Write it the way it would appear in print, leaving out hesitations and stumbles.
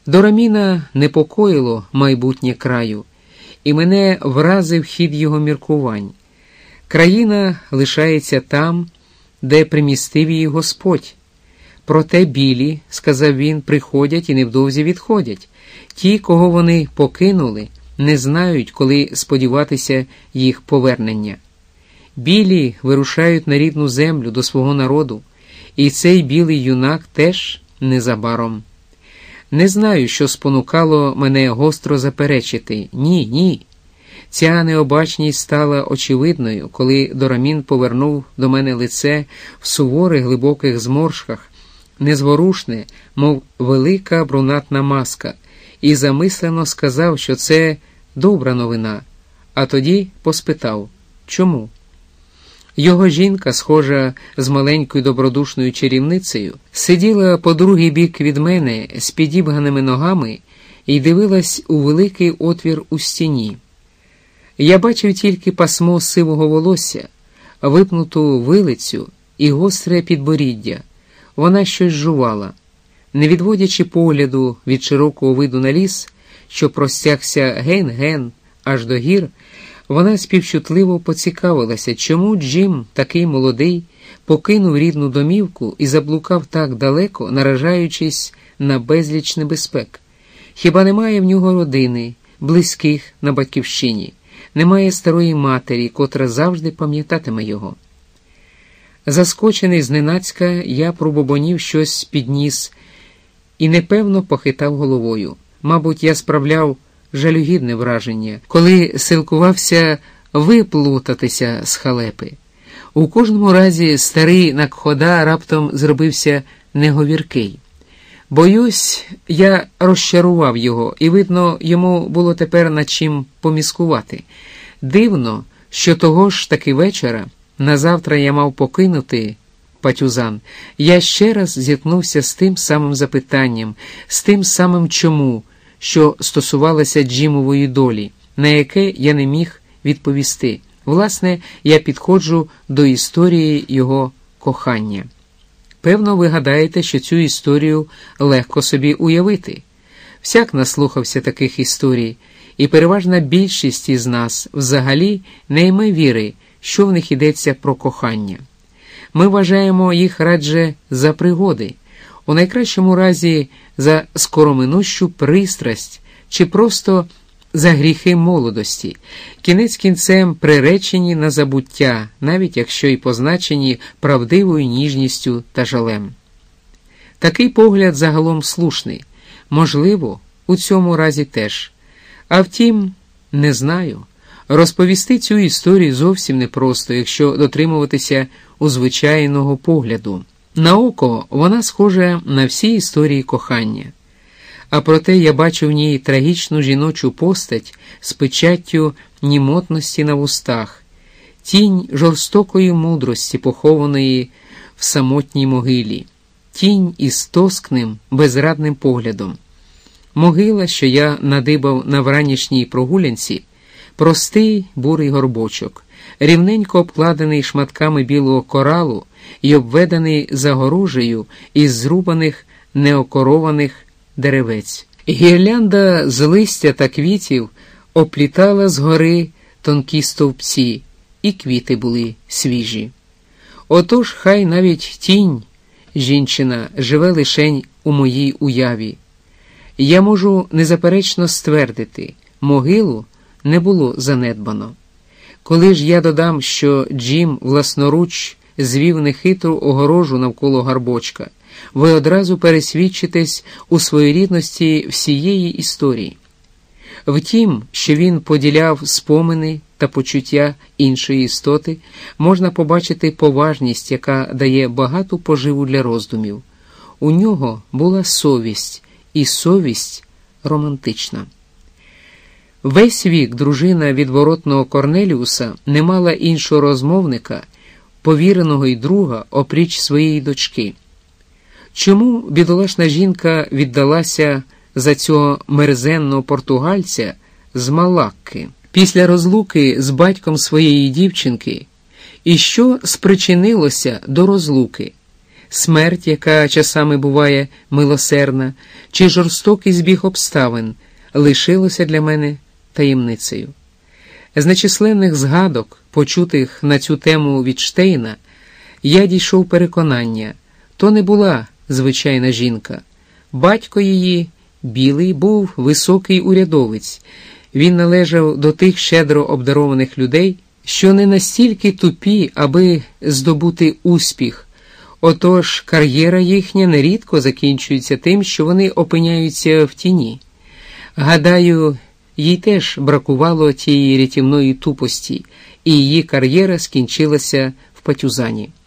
Дораміна непокоїло майбутнє краю, і мене вразив хід його міркувань. Країна лишається там, де примістив її Господь. Проте білі, сказав він, приходять і невдовзі відходять. Ті, кого вони покинули, не знають, коли сподіватися їх повернення. Білі вирушають на рідну землю до свого народу, і цей білий юнак теж незабаром. Не знаю, що спонукало мене гостро заперечити. Ні. Ця необачність стала очевидною, коли Дорамін повернув до мене лице в суворих глибоких зморшках, незворушне, мов велика брунатна маска, і замислено сказав, що це добра новина, а тоді поспитав, чому? Його жінка, схожа з маленькою добродушною чарівницею, сиділа по другий бік від мене з підібганими ногами і дивилась у великий отвір у стіні. Я бачив тільки пасмо сивого волосся, випнуту вилицю і гостре підборіддя. Вона щось жувала. Не відводячи погляду від широкого виду на ліс, що простягся ген-ген аж до гір, вона співчутливо поцікавилася, чому Джим, такий молодий, покинув рідну домівку і заблукав так далеко, наражаючись на безліч небезпек. Хіба немає в нього родини, близьких на батьківщині? Немає старої матері, котра завжди пам'ятатиме його? Заскочений зненацька, я пробубонів щось під ніс і непевно похитав головою. Мабуть, я справляв жалюгідне враження, коли силкувався виплутатися з халепи. У кожному разі старий Накхода раптом зробився неговіркий. Боюсь, я розчарував його, і, видно, йому було тепер над чим поміскувати. Дивно, що того ж таки вечора, назавтра я мав покинути Патюзан, я ще раз зіткнувся з тим самим запитанням, з тим самим чому, що стосувалося Джимової долі, на яке я не міг відповісти. Власне, я підходжу до історії його кохання. Певно, ви гадаєте, що цю історію легко собі уявити. Всяк наслухався таких історій, і переважна більшість із нас взагалі не йме віри, що в них йдеться про кохання. Ми вважаємо їх радше за пригоди, у найкращому разі за скороминущу пристрасть чи просто за гріхи молодості, кінець кінцем приречені на забуття, навіть якщо й позначені правдивою ніжністю та жалем. Такий погляд загалом слушний, можливо, у цьому разі теж. А втім, не знаю. Розповісти цю історію зовсім непросто, якщо дотримуватися у звичайного погляду. На око вона схожа на всі історії кохання. А проте я бачу в ній трагічну жіночу постать з печаттю німотності на вустах, тінь жорстокої мудрості, похованої в самотній могилі, тінь із тоскним, безрадним поглядом. Могила, що я надибав на вранішній прогулянці, простий бурий горбочок, рівненько обкладений шматками білого коралу і обведений загорожею із зрубаних, неокорованих деревець. Гірлянда з листя та квітів оплітала згори тонкі стовпці, і квіти були свіжі. Отож, хай навіть тінь, жінчина, живе лишень у моїй уяві. Я можу незаперечно ствердити, могилу не було занедбано. Коли ж я додам, що Джим власноруч звів нехитру огорожу навколо гарбочка, ви одразу пересвідчитесь у своєрідності всієї історії. Втім, що він поділяв спомини та почуття іншої істоти, можна побачити поважність, яка дає багату поживу для роздумів. У нього була совість, і совість романтична. Весь вік дружина відворотного Корнеліуса не мала іншого розмовника, повіреного й друга, опріч своєї дочки. Чому бідолашна жінка віддалася за цього мерзенного португальця з Малакки після розлуки з батьком своєї дівчинки, і що спричинилося до розлуки? смерть, яка часами буває милосердна, чи жорстокий збіг обставин, лишилося для мене таємницею. З нечисленних згадок, почутих на цю тему від Штейна, я дійшов переконання, то не була звичайна жінка. Батько її, білий, був високий урядовець. Він належав до тих щедро обдарованих людей, що не настільки тупі, аби здобути успіх. Отож, кар'єра їхня нерідко закінчується тим, що вони опиняються в тіні. Гадаю, їй теж бракувало тієї рятівної тупості, і її кар'єра скінчилася в патюзані.